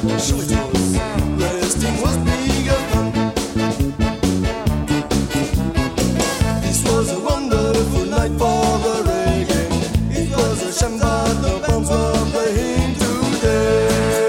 Sure it was. Resting was bigger fun. This was a wonderful night for the reggae. It was a shame that the bands were playing today.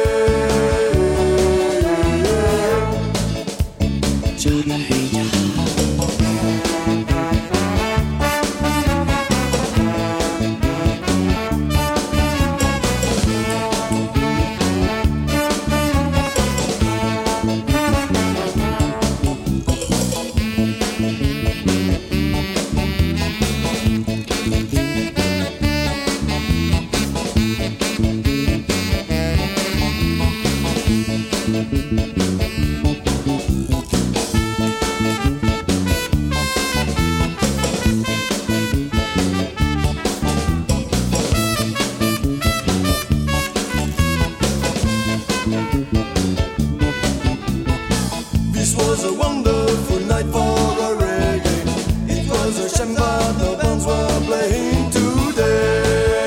This was a wonderful night for the reggae. It was a shame that the bands were playing today.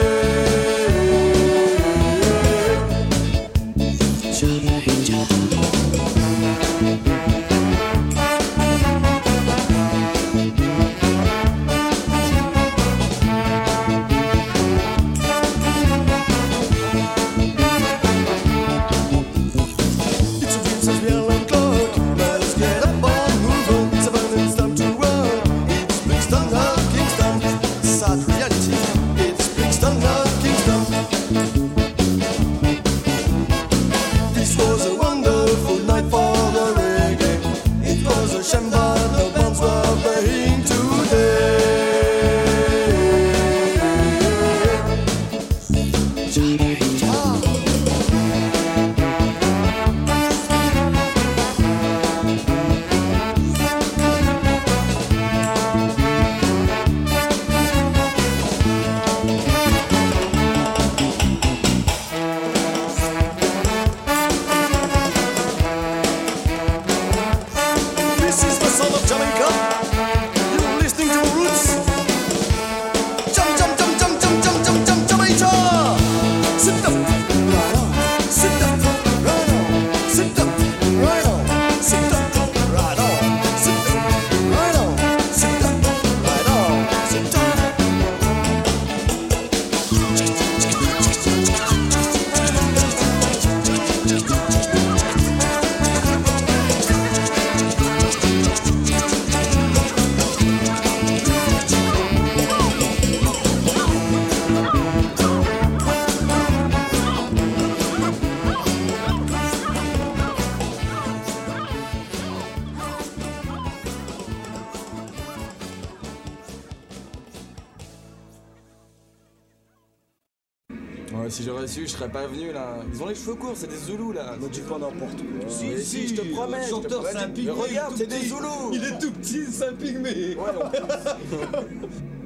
It's a princess yellow cloak. Let's get up and move on. It's about it's time to work. It's Brixton of Kingston. Sad reality. It's Brixton of Kingston. This was a wonderful night for the reggae. It was a shame that the bands were playing today. This is the soul of Jamaica. You're listening to Roots. Jump, jump, jump, jump, jump, jump, jump, jump, Jamaica. Sit up, right on. Sit up, right on. Sit up, right on. Sit up, right on. Sit up, right on. Sit up, right on. Sit up. Ouais, si j'aurais su, je serais pas venu là. Ils ont les cheveux courts, c'est des Zoulous là. Ne dis pas n'importe quoi. Si, je te promets. Le chanteur, c'est un pygmée. Mais regarde, c'est des Zoulous. Il est tout petit, c'est un pygmée. Ouais, en plus.